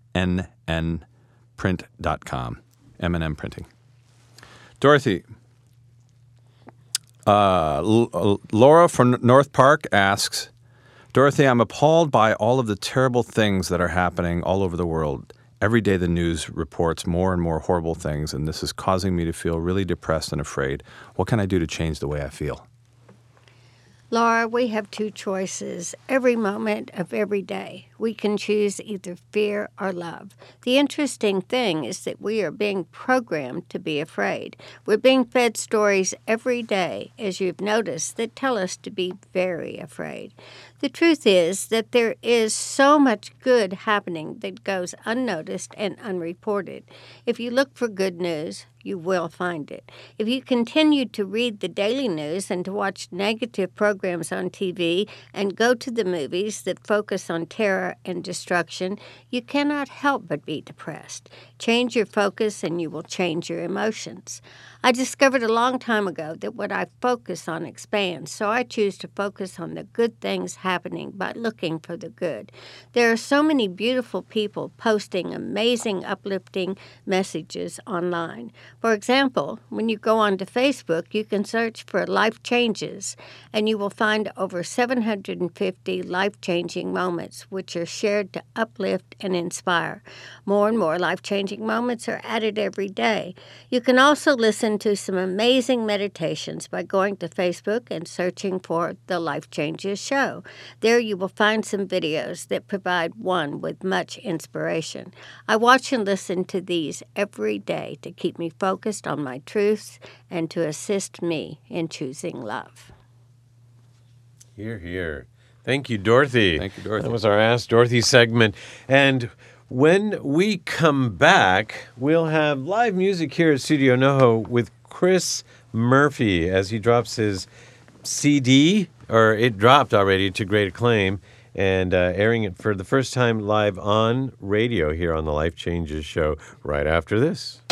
mnnprint.com. M&M Printing. Dorothy, Laura from North Park asks, Dorothy, I'm appalled by all of the terrible things that are happening all over the world. Every day the news reports more and more horrible things, and this is causing me to feel really depressed and afraid. What can I do to change the way I feel? Laura, we have two choices every moment of every day. We can choose either fear or love. The interesting thing is that we are being programmed to be afraid. We're being fed stories every day, as you've noticed, that tell us to be very afraid. The truth is that there is so much good happening that goes unnoticed and unreported. If you look for good news, you will find it. If you continue to read the daily news and to watch negative programs on TV and go to the movies that focus on terror and destruction, you cannot help but be depressed. Change your focus and you will change your emotions. I discovered a long time ago that what I focus on expands, so I choose to focus on the good things happening by looking for the good. There are so many beautiful people posting amazing, uplifting messages online. For example, when you go onto Facebook, you can search for Life Changes, and you will find over 750 life-changing moments which are shared to uplift and inspire. More and more life-changing moments are added every day. You can also listen to some amazing meditations by going to Facebook and searching for The Life Changes Show. There you will find some videos that provide one with much inspiration. I watch and listen to these every day to keep me focused on my truths and to assist me in choosing love. Hear, hear. Thank you, Dorothy. Thank you, Dorothy. That was our Ask Dorothy segment. And when we come back, we'll have live music here at Studio NoHo with Chris Murphy as he drops his CD, or it dropped already to great acclaim, and airing it for the first time live on radio here on the Life Changes Show right after this.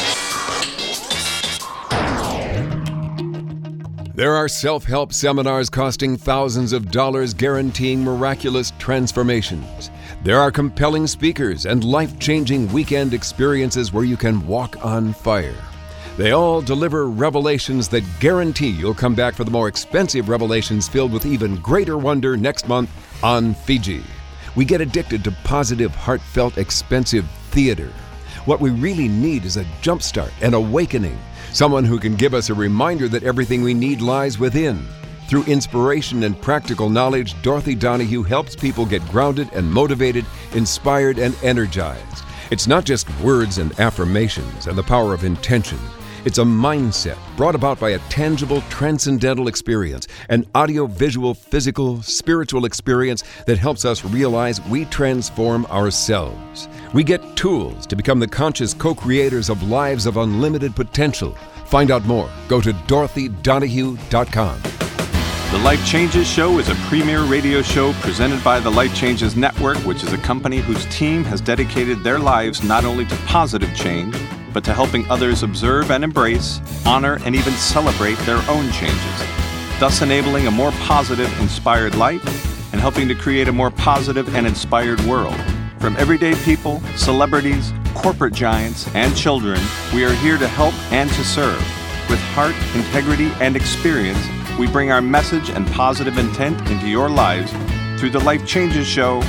There are self-help seminars costing thousands of dollars guaranteeing miraculous transformations. There are compelling speakers and life-changing weekend experiences where you can walk on fire. They all deliver revelations that guarantee you'll come back for the more expensive revelations filled with even greater wonder next month on Fiji. We get addicted to positive, heartfelt, expensive theater. What we really need is a jumpstart, an awakening, someone who can give us a reminder that everything we need lies within. Through inspiration and practical knowledge, Dorothy Donahue helps people get grounded and motivated, inspired and energized. It's not just words and affirmations and the power of intention. It's a mindset brought about by a tangible, transcendental experience, an audio-visual, physical, spiritual experience that helps us realize we transform ourselves. We get tools to become the conscious co-creators of lives of unlimited potential. Find out more. Go to DorothyDonahue.com. The Life Changes Show is a premier radio show presented by the Life Changes Network, which is a company whose team has dedicated their lives not only to positive change, but to helping others observe and embrace, honor, and even celebrate their own changes, thus enabling a more positive, inspired life and helping to create a more positive and inspired world. From everyday people, celebrities, corporate giants, and children, we are here to help and to serve. With heart, integrity, and experience, we bring our message and positive intent into your lives through the Life Changes Show,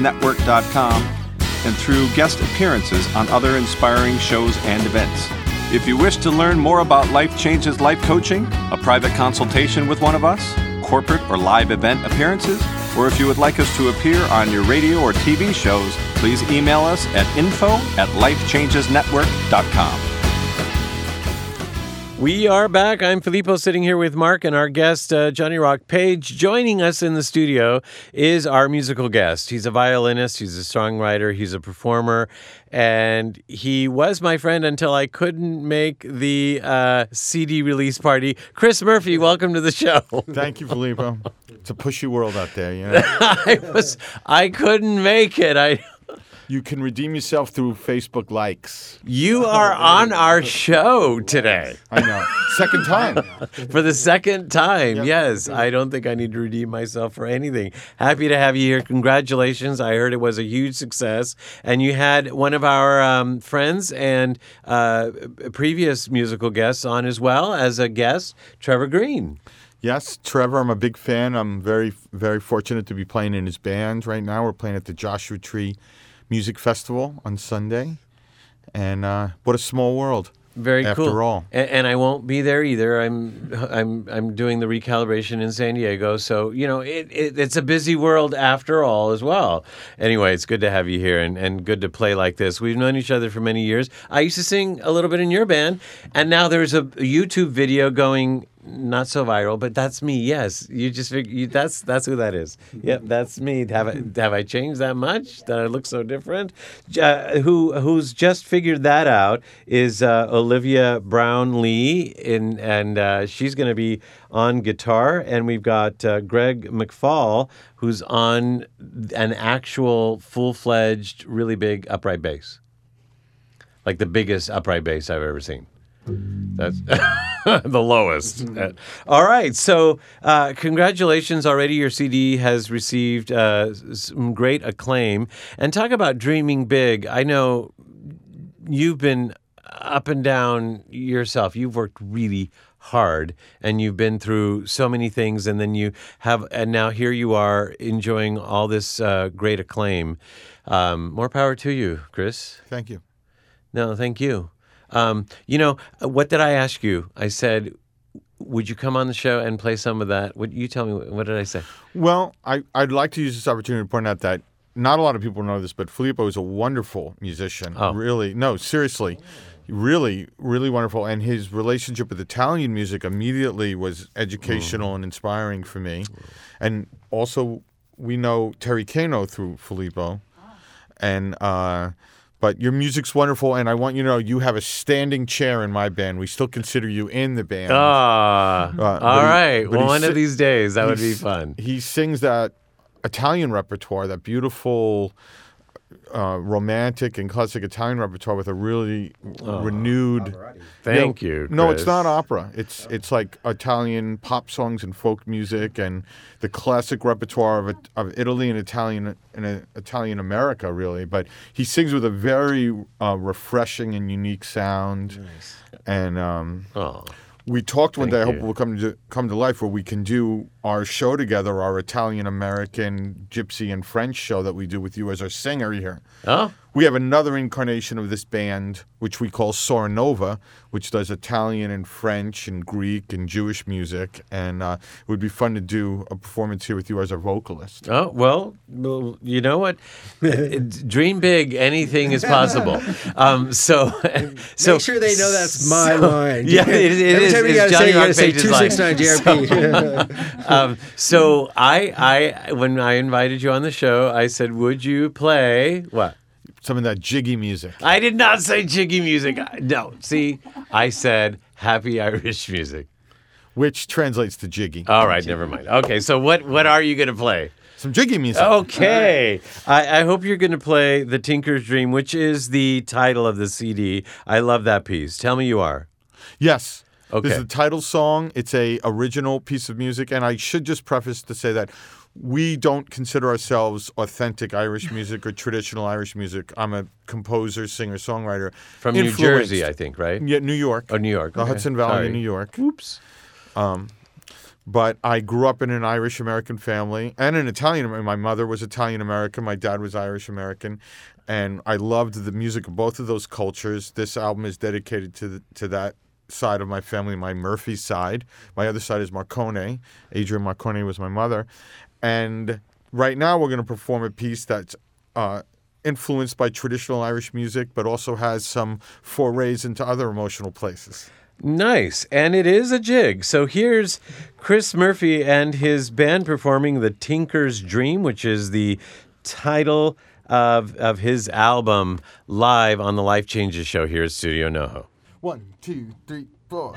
LifeChangesNetwork.com, and through guest appearances on other inspiring shows and events. If you wish to learn more about Life Changes Life coaching, a private consultation with one of us, corporate or live event appearances, or if you would like us to appear on your radio or TV shows, please email us at info@lifechangesnetwork.com. We are back. I'm Filippo sitting here with Mark, and our guest, Johnny Rock Page. Joining us in the studio is our musical guest. He's a violinist, he's a songwriter, he's a performer, and he was my friend until I couldn't make the CD release party. Chris Murphy, welcome to the show. Thank you, Filippo. It's a pushy world out there, you know. I couldn't make it. You can redeem yourself through Facebook likes. You are on our show today. I know. Second time. For the second time, Yep. yes. I don't think I need to redeem myself for anything. Happy to have you here. Congratulations. I heard it was a huge success. And you had one of our friends and previous musical guests on as well as a guest, Trevor Green. Yes, Trevor, I'm a big fan. I'm very, very fortunate to be playing in his band right now. We're playing at the Joshua Tree Music Festival on Sunday. And what a small world. Very cool. After all. And I won't be there either. I'm doing the recalibration in San Diego, so you know it's a busy world after all as well. Anyway, it's good to have you here and good to play like this. We've known each other for many years. I used to sing a little bit in your band, and now there's a YouTube video going. Not so viral, but that's me. Yes, you just that's who that is. Yep, that's me. Have I changed that much? That I look so different? Who's just figured that out is Olivia Brown Lee, and she's going to be on guitar, and we've got Greg McFall, who's on an actual full-fledged, really big upright bass, like the biggest upright bass I've ever seen. That's the lowest. All right. So congratulations already. Your CD has received some great acclaim. And talk about dreaming big. I know you've been up and down yourself. You've worked really hard and you've been through so many things. And then and now here you are enjoying all this great acclaim. More power to you, Chris. Thank you. No, thank you. What did I ask you? I said, would you come on the show and play some of that? Would you tell me, what did I say? Well, I'd like to use this opportunity to point out that not a lot of people know this, but Filippo is a wonderful musician. Oh. Really. No, seriously. Really, really wonderful. And his relationship with Italian music immediately was educational and inspiring for me. And also, we know Terry Cano through Filippo. And but your music's wonderful, and I want you to know you have a standing chair in my band. We still consider you in the band. All right. Well, one of these days, that would be fun. He sings that Italian repertoire, that beautiful romantic and classic Italian repertoire with a really renewed... Thank you, No, Chris. it's not opera. It's like Italian pop songs and folk music and the classic repertoire of Italy and Italian America, really. But he sings with a very refreshing and unique sound. Nice. And we talked one day, I hope it will come to life, where we can do our show together, our Italian-American, Gypsy, and French show that we do with you as our singer here. Oh? We have another incarnation of this band, which we call Soranova, which does Italian and French and Greek and Jewish music. And it would be fun to do a performance here with you as our vocalist. Oh, well, you know what? Dream big. Anything is possible. So Make sure they know that's my line. Yeah, it Every is. time you It's gotta Johnny say Rock Page's line. 269 JRP. So I when I invited you on the show, I said, would you play what? Some of that jiggy music. I did not say jiggy music. No. See, I said happy Irish music. Which translates to jiggy. All right, never mind. Okay, so what are you going to play? Some jiggy music. Okay. I hope you're going to play The Tinker's Dream, which is the title of the CD. I love that piece. Tell me you are. Yes. Okay. This is the title song. It's a original piece of music. And I should just preface to say that we don't consider ourselves authentic Irish music or traditional Irish music. I'm a composer, singer, songwriter. From New Jersey, I think, right? Yeah, New York. Oh, New York. The Okay. Hudson Valley Sorry. in New York. Oops. But I grew up in an Irish American family and an Italian. My mother was Italian American. My dad was Irish American, and I loved the music of both of those cultures. This album is dedicated to that side of my family, my Murphy side. My other side is Marcone. Adrian Marcone was my mother, and right now we're going to perform a piece that's influenced by traditional Irish music, but also has some forays into other emotional places. Nice. And it is a jig. So here's Chris Murphy and his band performing The Tinker's Dream, which is the title of his album, live on the Life Changes show here at Studio NoHo. 1, 2, 3, 4.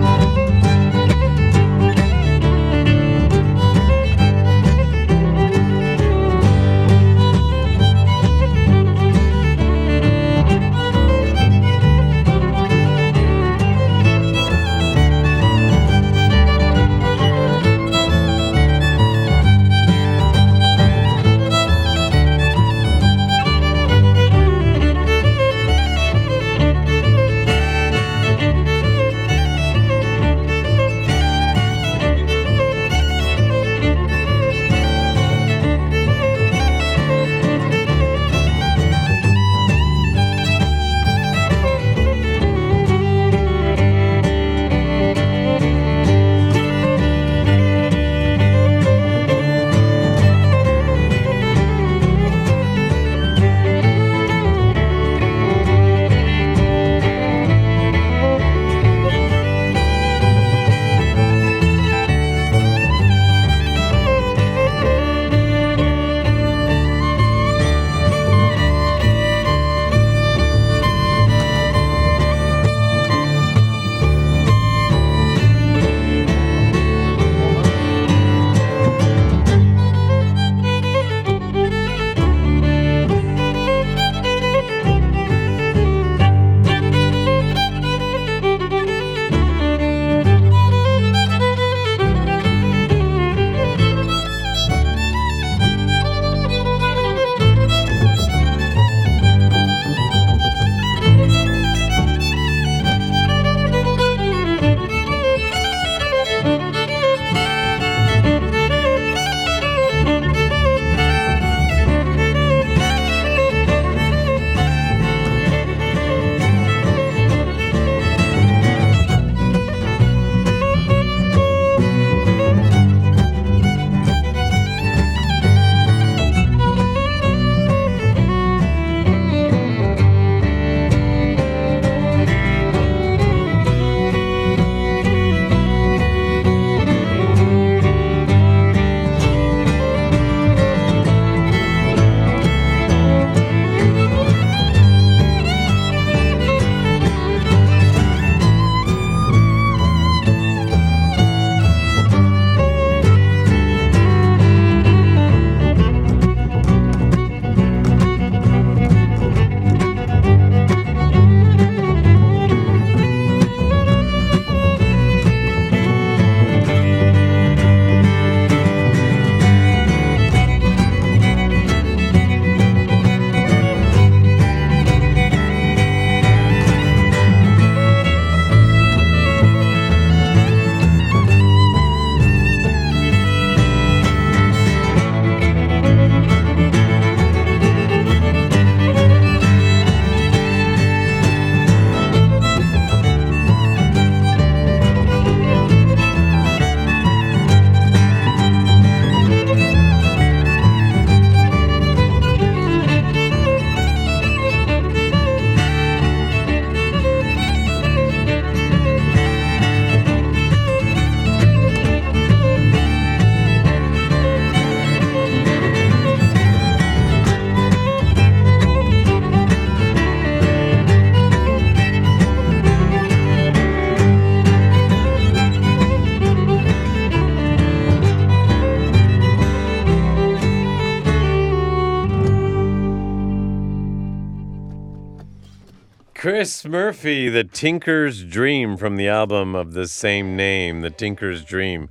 Chris Murphy, The Tinker's Dream, from the album of the same name, The Tinker's Dream.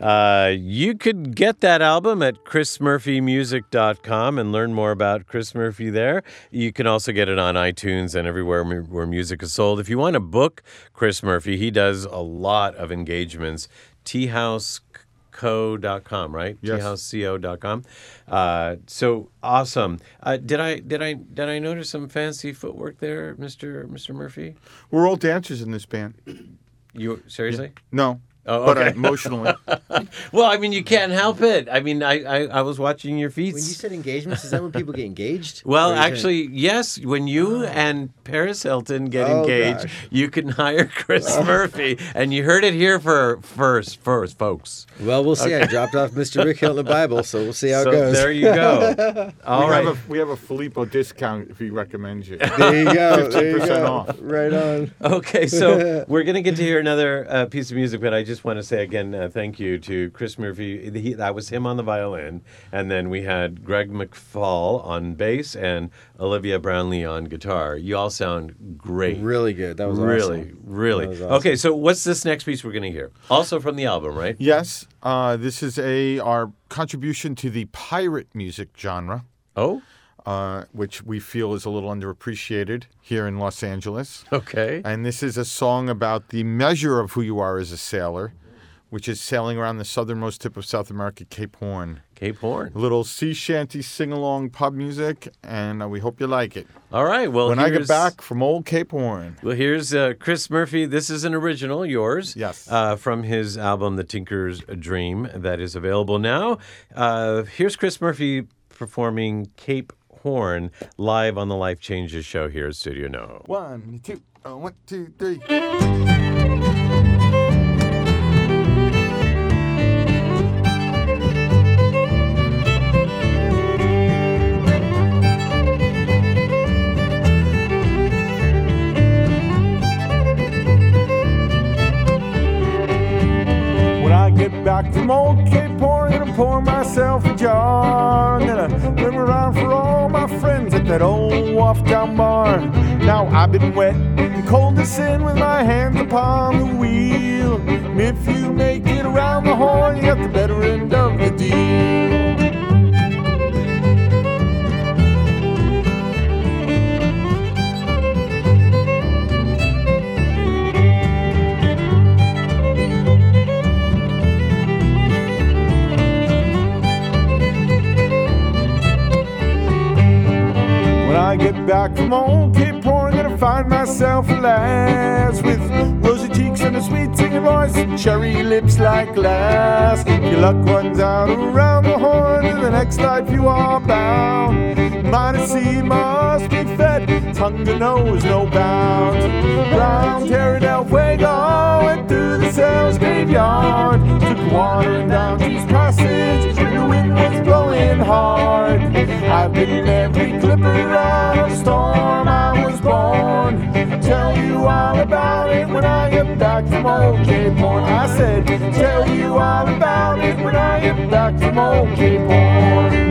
You could get that album at chrismurphymusic.com and learn more about Chris Murphy there. You can also get it on iTunes and everywhere where music is sold. If you want to book Chris Murphy, he does a lot of engagements thehouseco.com, right? Yes. thehouseco.com. So awesome. Did I notice some fancy footwork there, Mr. Murphy? We're all dancers in this band. You seriously? No. Oh, But okay. emotionally. Well, I mean, you can't help it. I mean, I was watching your feet. When you said engagements, is that when people get engaged? Well, Or is it- actually, yes. When you and Paris Hilton get engaged, gosh. you can hire Chris Murphy, and you heard it here first, folks. Well, we'll see. I dropped off Mr. Rick Hilton the Bible, so we'll see how So it goes. there you go. All right. We have a Filippo discount if he recommends you. There you go. There you 50% go. off. Right on. Okay, so we're going to get to hear another piece of music, but I just want to say again, thank you to Chris Murphy. That was him on the violin, and then we had Greg McFall on bass and Olivia Brownlee on guitar. You all sound great. Really good. That was really, awesome. really. That was awesome. Okay, so what's this next piece we're going to hear? Also from the album, right? Yes, this is our contribution to the pirate music genre, Oh, which we feel is a little underappreciated here in Los Angeles. okay. And this is a song about the measure of who you are as a sailor, which is sailing around the southernmost tip of South America, Cape Horn. Cape Horn. A little sea shanty sing-along pub music, and we hope you like it. All right. Well, When I get here's- back from old Cape Horn. Well, here's Chris Murphy. This is an original, yours. Yes. From his album, The Tinker's Dream, that is available now. Here's Chris Murphy performing Cape Horn live on the Life Changes show here at Studio No. 1, 2, 1, 2, 3. When I get back from old Cape Horn, gonna pour myself a jar. Gonna rim around for all my friends at that old Wharf-Town bar. Now I've been wet and cold to sin with my hands upon the wheel. And if you make it around the horn, you got the better end of the deal. When I get back from old Cape Horn, gonna find myself a lass with rosy cheeks and a sweet singing voice and cherry lips like glass. Your luck runs out around the horn, in the next life you are bound. Mighty sea must be fed, tongue to nose, no bounds. Round Terra del Fuego and through the Sails graveyard, took water down East Passage, the wind was blowing hard. I've been in every clipper out of storm I was born. Tell you all about it when I get back from old Cape Horn. I said, tell you all about it when I get back from old Cape Horn.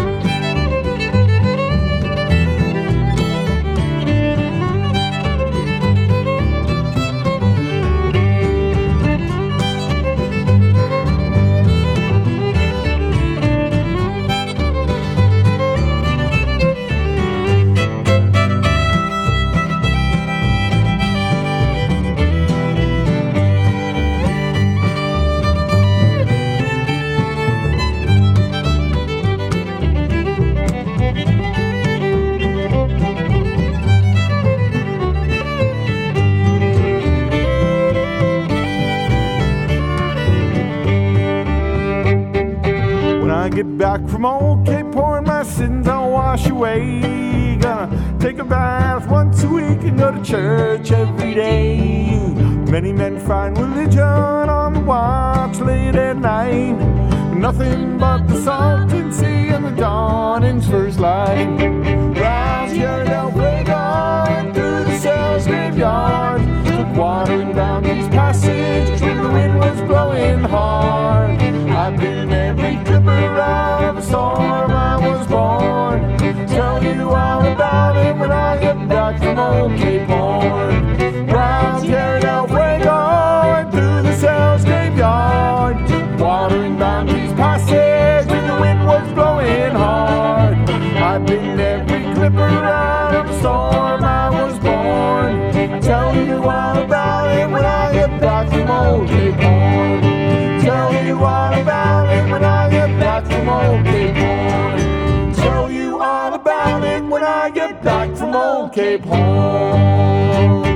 When I get back from old Cape Horn, my sins I'll wash away. Gonna take a bath once a week and go to church every day. Many men find religion on the watch late at night. Nothing but the salted sea and the dawning's first light. Round Tierra del Fuego and through the Sails graveyard, took water down East Passage when the wind was blowing hard. I've been every clipper out of a storm I was born. Tell you all about it when I get back from old Cape Horn. Round Tierra del Fuego and through the Sails graveyard, watering down East Passage when the wind was blowing hard. I've been every clipper out of a storm I was born. Tell you all about it when I get back from old Cape Horn. all about it when I get back from old Cape Horn. Tell you all about it when I get back from old Cape Horn.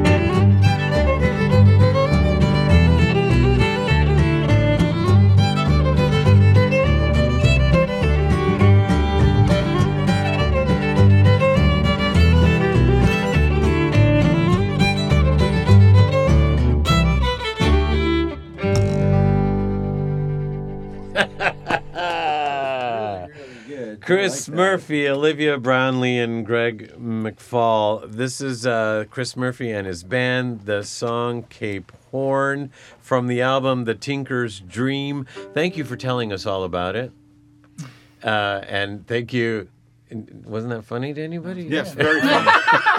Chris Murphy, Olivia Brownlee, and Greg McFall. This is Chris Murphy and his band, the song Cape Horn from the album The Tinker's Dream. Thank you for telling us all about it. And thank you. Wasn't that funny to anybody? Yes, very funny.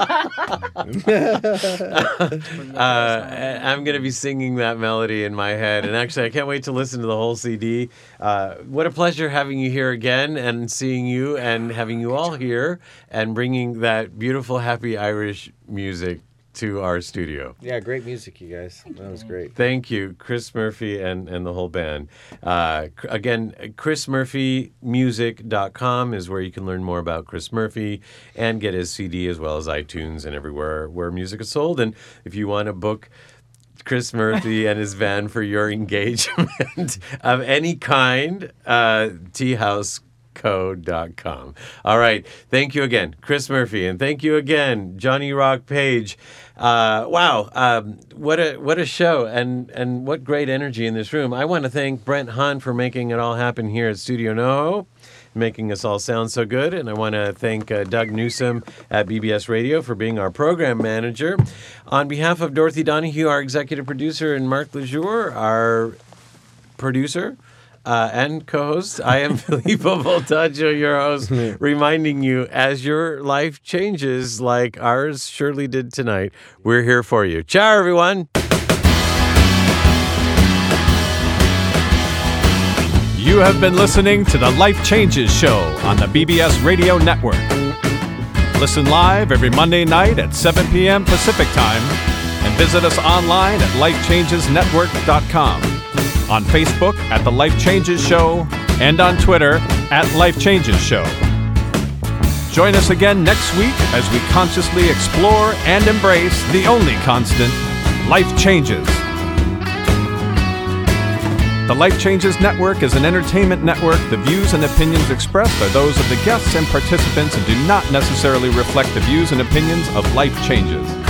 I'm going to be singing that melody in my head. And actually, I can't wait to listen to the whole CD. What a pleasure having you here again and seeing you and having you all here and bringing that beautiful, happy Irish music to our studio. Yeah, great music, you guys. That was great. Thank you, Chris Murphy and the whole band. Again, chrismurphymusic.com is where you can learn more about Chris Murphy and get his CD as well as iTunes and everywhere where music is sold. And if you want to book Chris Murphy and his band for your engagement of any kind, teahouseco.com. All right. Thank you again, Chris Murphy. And thank you again, Johnny Rock Page. Wow. What a show and what great energy in this room. I want to thank Brent Hahn for making it all happen here at Studio NoHo, making us all sound so good. And I want to thank Doug Newsom at BBS Radio for being our program manager. On behalf of Dorothy Donahue, our executive producer, and Mark Lejour, our producer, and co-host, I am Filippo Voltaggio, your host, reminding you, as your life changes like ours surely did tonight, we're here for you. Ciao, everyone. You have been listening to the Life Changes Show on the BBS Radio Network. Listen live every Monday night at 7 p.m. Pacific Time and visit us online at lifechangesnetwork.com. On Facebook at The Life Changes Show, and on Twitter at Life Changes Show. Join us again next week as we consciously explore and embrace the only constant, life changes. The Life Changes Network is an entertainment network. The views and opinions expressed are those of the guests and participants and do not necessarily reflect the views and opinions of Life Changes.